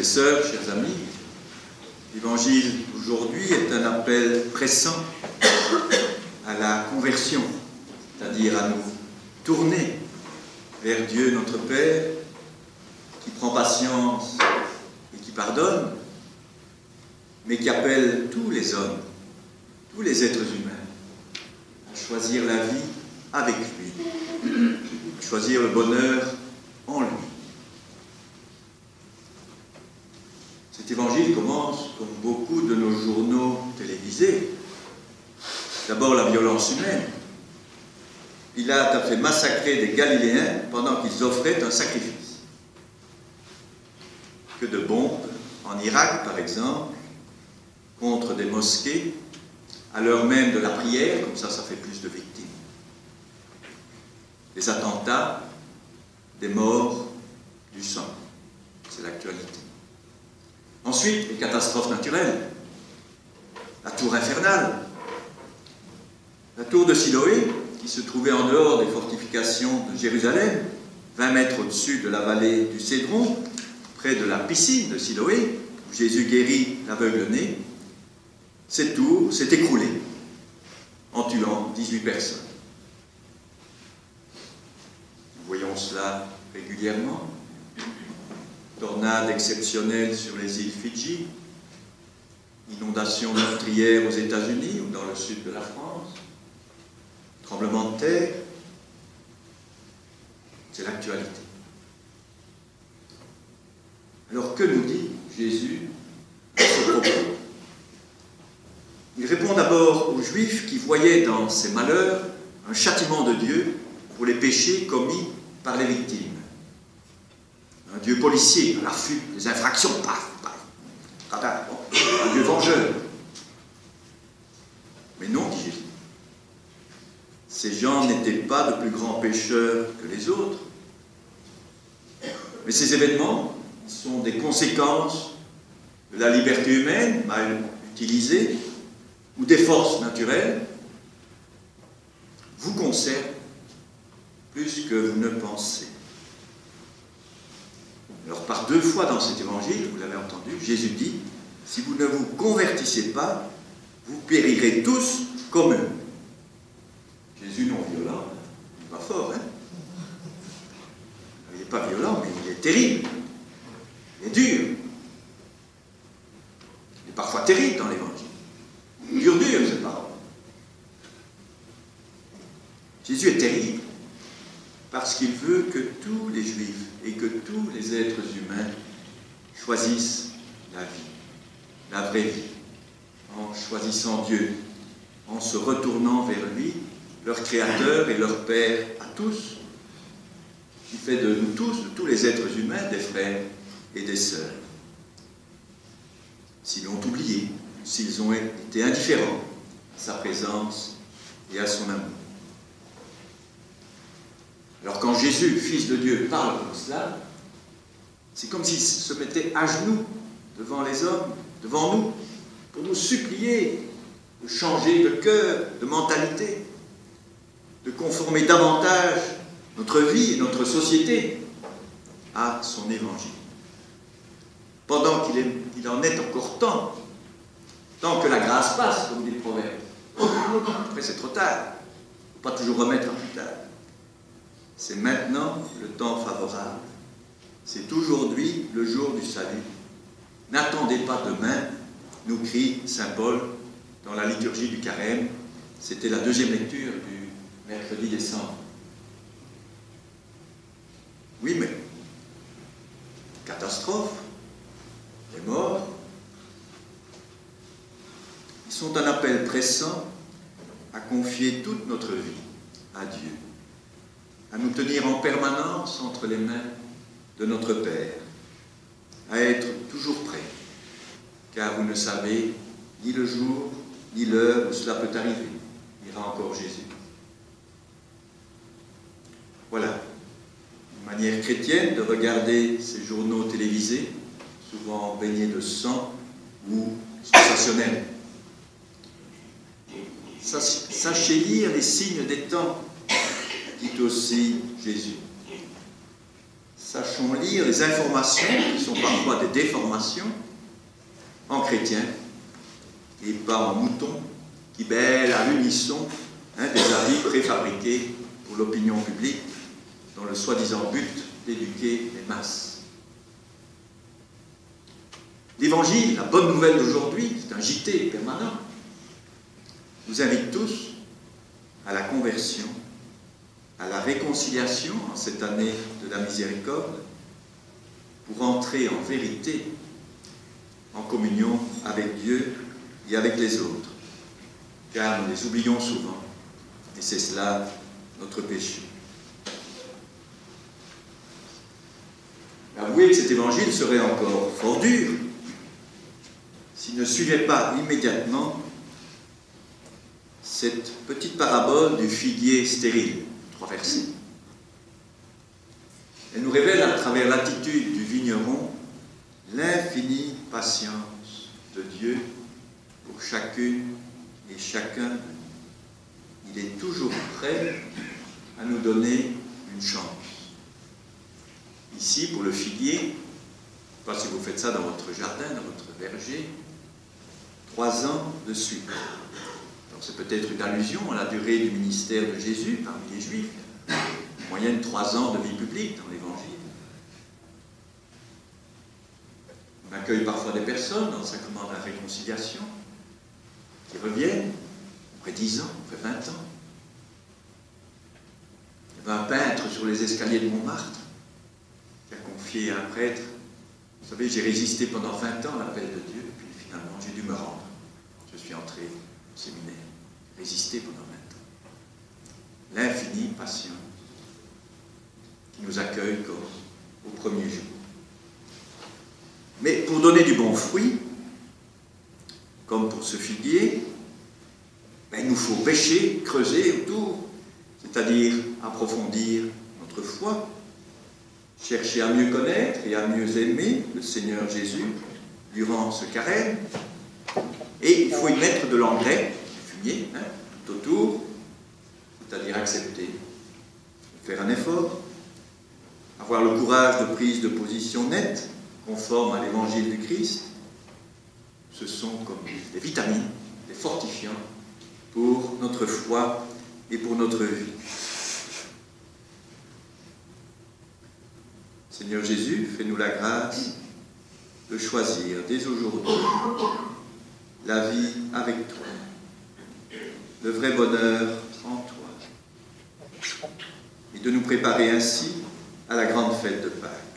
et sœurs, chers amis, l'évangile d'aujourd'hui est un appel pressant à la conversion, c'est-à-dire à nous tourner vers Dieu notre Père, qui prend patience et qui pardonne, mais qui appelle tous les hommes, tous les êtres humains, à choisir la vie avec lui, à choisir le bonheur en lui. Cet évangile commence, comme beaucoup de nos journaux télévisés, d'abord la violence humaine. Pilate a fait massacrer des Galiléens pendant qu'ils offraient un sacrifice. Que de bombes en Irak, par exemple, contre des mosquées, à l'heure même de la prière, comme ça fait plus de victimes. Des attentats, des morts, du sang. C'est l'actualité. Ensuite, les catastrophes naturelles. La tour infernale. La tour de Siloé, qui se trouvait en dehors des fortifications de Jérusalem, 20 mètres au-dessus de la vallée du Cédron, près de la piscine de Siloé, où Jésus guérit l'aveugle-né, cette tour s'est écroulée en tuant 18 personnes. Nous voyons cela régulièrement. Tornades exceptionnelles sur les îles Fidji, inondations meurtrières aux États-Unis ou dans le sud de la France, tremblements de terre, c'est l'actualité. Alors que nous dit Jésus à ce propos? Il répond d'abord aux Juifs qui voyaient dans ces malheurs un châtiment de Dieu pour les péchés commis par les victimes. Un Dieu policier, à l'affût des infractions, paf, paf, un Dieu vengeur. Mais non, dit Jésus. Ces gens n'étaient pas de plus grands pécheurs que les autres. Mais ces événements sont des conséquences de la liberté humaine mal utilisée ou des forces naturelles, vous concernent plus que vous ne pensez. Alors, par 2 fois dans cet évangile, vous l'avez entendu, Jésus dit, si vous ne vous convertissez pas, vous périrez tous comme eux. Jésus non violent, il n'est pas fort, hein? Il n'est pas violent, mais il est terrible. Il est dur. Il est parfois terrible dans l'évangile. Dur, ces paroles. Jésus est terrible parce qu'il veut que tous les Juifs et que tous les êtres humains choisissent la vie, la vraie vie, en choisissant Dieu, en se retournant vers lui, leur Créateur et leur Père à tous, qui fait de nous tous, de tous les êtres humains, des frères et des sœurs. S'ils l'ont oublié, s'ils ont été indifférents à sa présence et à son amour. Alors quand Jésus, Fils de Dieu, parle comme cela, c'est comme s'il se mettait à genoux devant les hommes, devant nous, pour nous supplier de changer de cœur, de mentalité, de conformer davantage notre vie et notre société à son évangile. Pendant qu'il en est encore temps, tant que la grâce passe, comme dit le proverbe. Après, c'est trop tard. Il ne faut pas toujours remettre à plus tard. C'est maintenant le temps favorable. C'est aujourd'hui le jour du salut. N'attendez pas demain, nous crie saint Paul dans la liturgie du Carême. C'était la 2e lecture du mercredi décembre. Oui, mais catastrophe, les morts, ils sont un appel pressant à confier toute notre vie à Dieu, à nous tenir en permanence entre les mains de notre Père, à être toujours prêts, car vous ne savez ni le jour, ni l'heure où cela peut arriver, dira encore Jésus. Voilà, une manière chrétienne de regarder ces journaux télévisés, souvent baignés de sang ou sensationnels. Sachez lire les signes des temps, dit aussi Jésus. sachons lire les informations, qui sont parfois des déformations, en chrétien, et pas en mouton, qui bêlent à l'unisson des avis préfabriqués pour l'opinion publique, dans le soi-disant but d'éduquer les masses. L'Évangile, la bonne nouvelle d'aujourd'hui, c'est un JT permanent, nous invite tous à la conversion, à la réconciliation en cette année de la miséricorde, pour entrer en vérité en communion avec Dieu et avec les autres, car nous les oublions souvent, et c'est cela notre péché. Avouez que cet évangile serait encore fort dur s'il ne suivait pas immédiatement cette petite parabole du figuier stérile, 3 versets. Elle nous révèle à travers l'attitude du vigneron l'infinie patience de Dieu pour chacune et chacun. Il est toujours prêt à nous donner une chance. Ici, pour le figuier, je ne sais pas si vous faites ça dans votre jardin, dans votre verger, 3 ans de sucre. Alors c'est peut-être une allusion à la durée du ministère de Jésus parmi les Juifs. En moyenne 3 ans de vie publique dans l'Évangile. On accueille parfois des personnes dans le sacrement de la réconciliation qui reviennent après 10 ans, après 20 ans. Il y avait un peintre sur les escaliers de Montmartre qui a confié à un prêtre: vous savez, j'ai résisté pendant 20 ans à l'appel de Dieu, puis finalement j'ai dû me rendre. Je suis entré au séminaire, résisté pendant 20 ans. L'infinie patience qui nous accueille comme au premier jour. Mais pour donner du bon fruit, comme pour ce figuier, il nous faut pêcher, creuser autour, c'est-à-dire approfondir notre foi, chercher à mieux connaître et à mieux aimer le Seigneur Jésus durant ce carême. Et il faut y mettre de l'engrais, du fumier, tout autour, c'est-à-dire accepter, faire un effort, avoir le courage de prise de position nette, conforme à l'évangile du Christ. Ce sont comme des vitamines, des fortifiants pour notre foi et pour notre vie. Seigneur Jésus, fais-nous la grâce de choisir dès aujourd'hui la vie avec toi, le vrai bonheur en toi, et de nous préparer ainsi à la grande fête de Pâques.